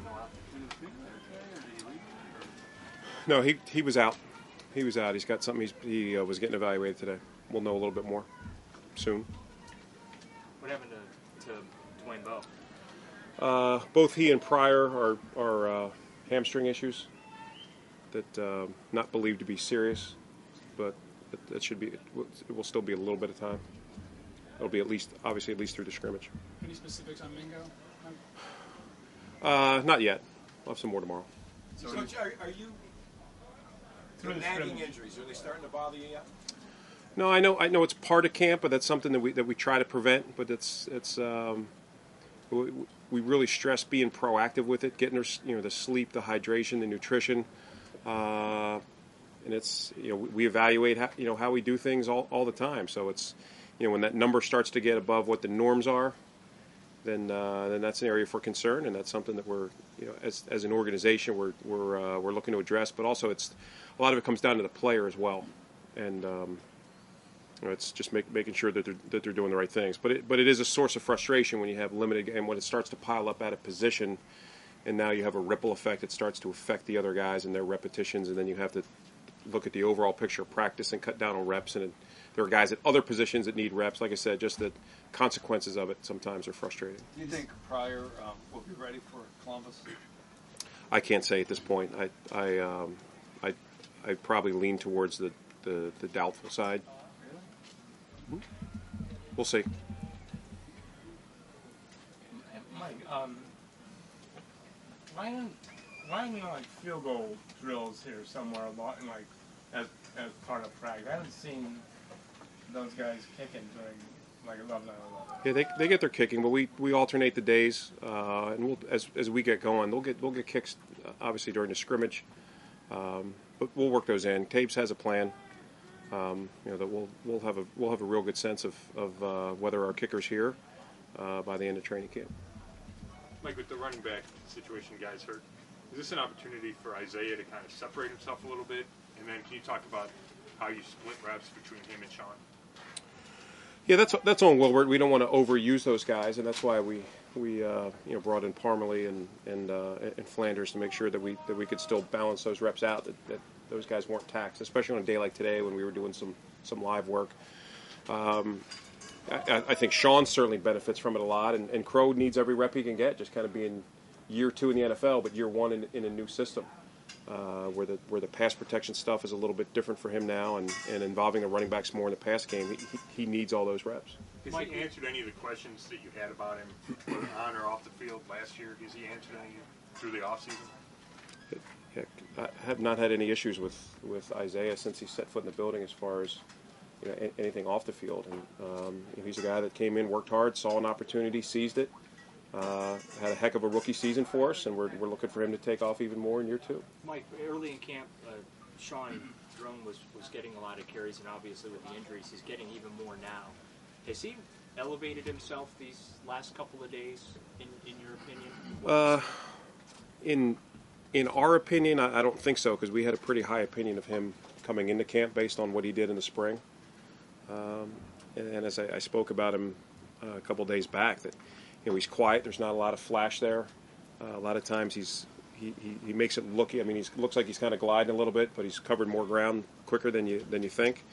No, he was out. He was out. He's got something. He was getting evaluated today. We'll know a little bit more soon. What happened to Dwayne Bowe? Both he and Pryor are hamstring issues that not believed to be serious, but that should be. It will still be a little bit of time. It'll be at least through the scrimmage. Any specifics on Mingo? Not yet. We'll have some more tomorrow. So Coach, are you nagging injuries? Are they starting to bother you yet? No, I know it's part of camp, but that's something that we try to prevent. But we really stress being proactive with it, getting the sleep, the hydration, the nutrition, and it's we evaluate how we do things all the time. So it's when that number starts to get above what the norms are, then that's an area for concern, and that's something that we're as an organization we're looking to address. But also it's a lot of it comes down to the player as well, and it's just making sure that they're doing the right things. But it is a source of frustration when you have limited, and when it starts to pile up at a position, and now you have a ripple effect. It starts to affect the other guys and their repetitions, and then you have to look at the overall picture of practice and cut down on reps. And there are guys at other positions that need reps. Like I said, just the consequences of it sometimes are frustrating. Do you think Pryor will be ready for Columbus? I can't say at this point. I probably lean towards the doubtful side. We'll see. Mike, why like field goal drills here somewhere along, like as part of practice? I haven't seen those guys kicking during like 11 on 11. Yeah, they get their kicking, but we alternate the days, and we'll as we get going, they'll get kicks obviously during the scrimmage, but we'll work those in. Tabes has a plan. That we'll have a real good sense of whether our kicker's here by the end of training camp. Mike, with the running back situation, guys hurt, is this an opportunity for Isaiah to kind of separate himself a little bit? And then can you talk about how you split reps between him and Sean? Yeah, that's on Wilbert. We don't want to overuse those guys, and that's why we brought in Parmalee and Flanders to make sure that we could still balance those reps out. That those guys weren't taxed, especially on a day like today when we were doing some live work. I think Sean certainly benefits from it a lot, and Crow needs every rep he can get, just kind of being year 2 in the NFL, but year 1 in a new system, where the pass protection stuff is a little bit different for him now, and involving the running backs more in the pass game. He needs all those reps. Has he answered any of the questions that you had about him, whether on or off the field last year? Has he answered any through the offseason? Yeah, I have not had any issues with Isaiah since he set foot in the building as far as anything off the field. And he's a guy that came in, worked hard, saw an opportunity, seized it, had a heck of a rookie season for us, and we're looking for him to take off even more in year 2. Mike, early in camp, Sean Drone was getting a lot of carries, and obviously with the injuries, he's getting even more now. Has he elevated himself these last couple of days, in your opinion? In our opinion, I don't think so, because we had a pretty high opinion of him coming into camp based on what he did in the spring. And as I spoke about him a couple days back, that he's quiet. There's not a lot of flash there. A lot of times he makes it look. I mean, he looks like he's kind of gliding a little bit, but he's covered more ground quicker than you think.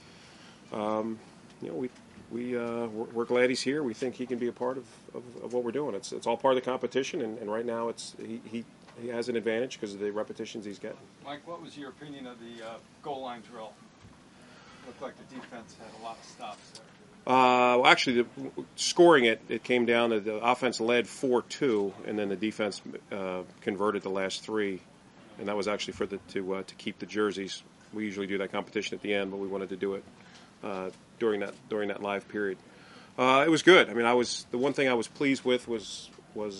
We're glad he's here. We think he can be a part of what we're doing. It's all part of the competition, and right now he has an advantage because of the repetitions he's getting. Mike, what was your opinion of the goal line drill? Looked like the defense had a lot of stops there. Well, actually, scoring it came down to the offense led 4-2, and then the defense converted the last 3, and that was actually to keep the jerseys. We usually do that competition at the end, but we wanted to do it during that live period. It was good. I mean, the one thing I was pleased with was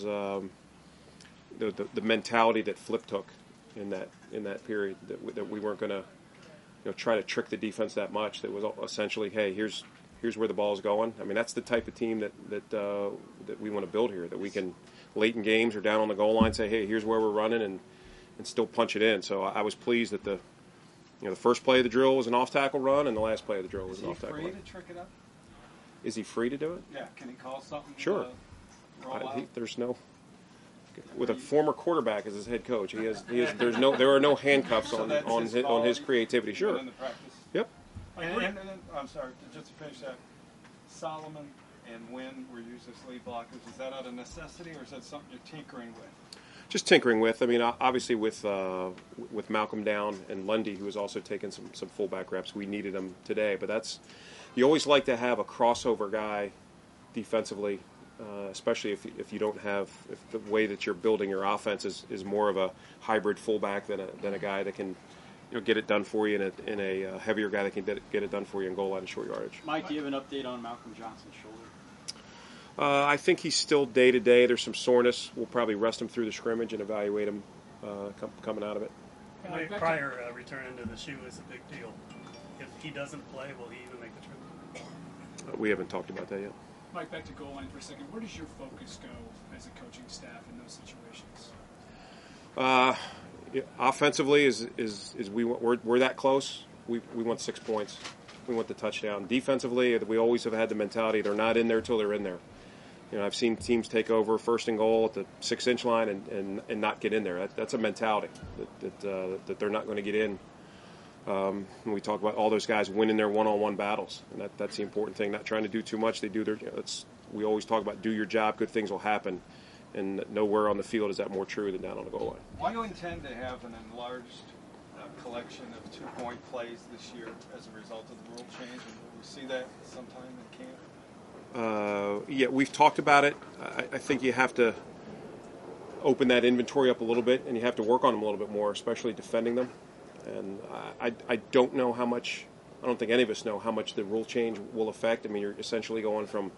the mentality that Flip took in that period, that we weren't going to try to trick the defense that much. That was essentially, hey, here's where the ball's going. I mean, that's the type of team that we want to build here. That we can, late in games or down on the goal line, say, hey, here's where we're running, and still punch it in. So I was pleased that the first play of the drill was an off-tackle run, and the last play of the drill was an off-tackle run. Is he free to trick it up? Is he free to do it? Yeah. Can he call something? Sure. Roll out? There's no. with a former quarterback as his head coach. He has. There are no handcuffs So on that's his his quality creativity. Sure. in the practice. Yep. And I'm sorry, just to finish that, Solomon and Wynn were used as lead blockers. Is that out of necessity, or is that something you're tinkering with? Just tinkering with. I mean, obviously with Malcolm down and Lundy, who has also taken some fullback reps, we needed him today. But you always like to have a crossover guy defensively, especially if you don't have, if the way that you're building your offense is more of a hybrid fullback than a guy that can get it done for you, and a heavier guy that can get it done for you in goal line and short yardage. Mike, do you have an update on Malcolm Johnson's shoulder? I think he's still day to day. There's some soreness. We'll probably rest him through the scrimmage and evaluate him coming out of it. Prior return to the shoe is a big deal. If he doesn't play, will he even make the trip? We haven't talked about that yet. Mike, back to goal line for a second. Where does your focus go as a coaching staff in those situations? Offensively, we're that close. We want 6 points. We want the touchdown. Defensively, we always have had the mentality they're not in there till they're in there. I've seen teams take over first and goal at the 6-inch line and not get in there. That's a mentality that they're not going to get in. When we talk about all those guys winning their one-on-one battles, and that's the important thing. Not trying to do too much. They do their. We always talk about do your job, good things will happen, and nowhere on the field is that more true than down on the goal line. Do you intend to have an enlarged collection of 2-point plays this year as a result of the rule change, and will we see that sometime in camp? Yeah, we've talked about it. I think you have to open that inventory up a little bit, and you have to work on them a little bit more, especially defending them. And I don't know how much. I don't think any of us know how much the rule change will affect. I mean, you're essentially going from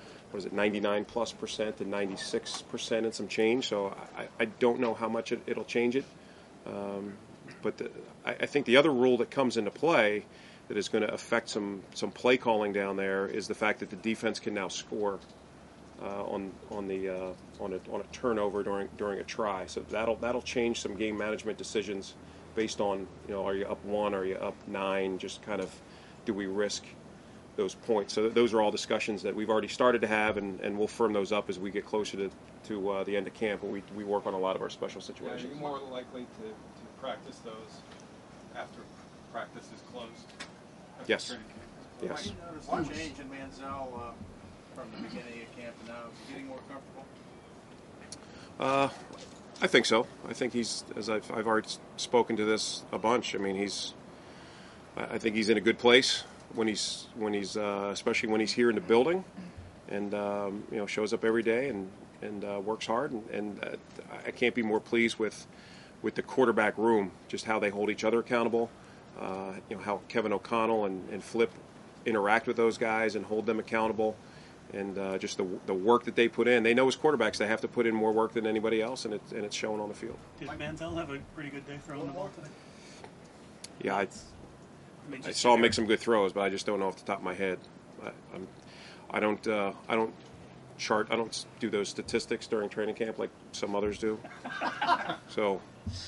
99+% to 96% and some change. So I don't know how much it'll change it. But I think the other rule that comes into play that is going to affect some play calling down there is the fact that the defense can now score on a turnover during a try. So that'll change some game management decisions based on are you up 1, are you up 9? Just kind of do we risk those points? So those are all discussions that we've already started to have, and we'll firm those up as we get closer to the end of camp. But we work on a lot of our special situations. Are you more likely to practice those after practice is closed? Yes. Yes. Have you noticed a change in Manziel from the beginning of camp to now? Is he getting more comfortable? I think so. I think he's, as I've already spoken to this a bunch. I mean, I think he's in a good place when he's especially when he's here in the building, and shows up every day and works hard. And I can't be more pleased with the quarterback room, just how they hold each other accountable. How Kevin O'Connell and Flip interact with those guys and hold them accountable, and just the work that they put in. They know as quarterbacks they have to put in more work than anybody else, and it's shown on the field. Did Manziel have a pretty good day throwing the ball today? Yeah, I saw him make some good throws, but I just don't know off the top of my head. I don't do those statistics during training camp like some others do. So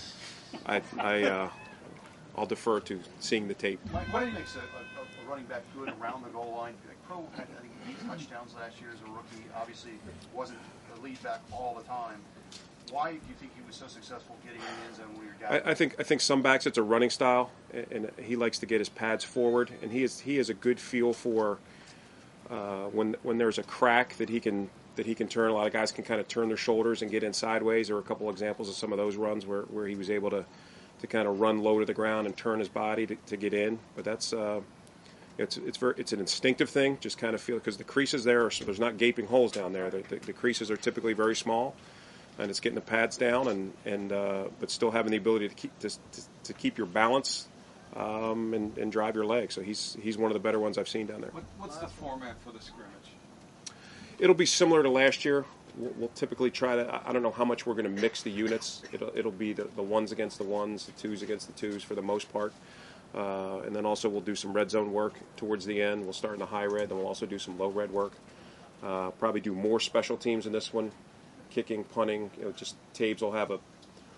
I'll defer to seeing the tape. Mike, what makes a running back good around the goal line? Like I think he beat touchdowns last year as a rookie. Obviously, wasn't the lead back all the time. Why do you think he was so successful getting in the end zone when you're down? I think some backs it's a running style, and he likes to get his pads forward, and he has a good feel for when there's a crack that he can turn. A lot of guys can kind of turn their shoulders and get in sideways. There are a couple examples of some of those runs where he was able to kind of run low to the ground and turn his body to get in. But that's it's an instinctive thing. Just kind of feel, because the creases there, so there's not gaping holes down there. The creases are typically very small, and it's getting the pads down and but still having the ability to keep your balance and drive your legs. So he's one of the better ones I've seen down there. What's the format for the scrimmage? It'll be similar to last year. We'll typically try to. I don't know how much we're going to mix the units. It'll be the ones against the ones, the twos against the twos for the most part, and then also we'll do some red zone work towards the end. We'll start in the high red, then we'll also do some low red work. Probably do more special teams in this one, kicking, punting. Just Tabes will have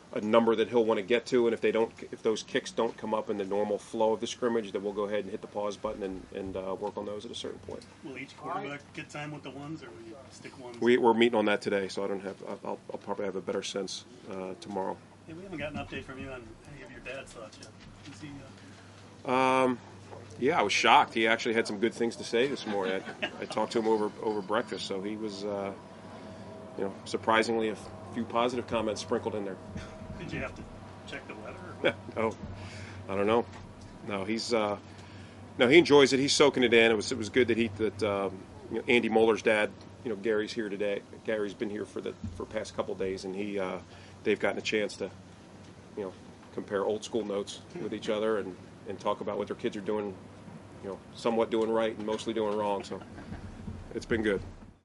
a number that he'll want to get to, and if those kicks don't come up in the normal flow of the scrimmage, then we'll go ahead and hit the pause button and work on those at a certain point. Will each quarterback get time with the ones, or will you stick ones? We're meeting on that today, so I'll probably have a better sense tomorrow. Hey, we haven't got an update from you on any of your dad's thoughts yet. Is he, Yeah, I was shocked. He actually had some good things to say this morning. I talked to him over breakfast, so he was, surprisingly a few positive comments sprinkled in there. Did you have to check the weather? Oh, I don't know. No, he's he enjoys it. He's soaking it in. It was good that Andy Moeller's dad, Gary's here today. Gary's been here for past couple days, and they've gotten a chance to, compare old school notes with each other and talk about what their kids are doing, somewhat doing right and mostly doing wrong. So it's been good.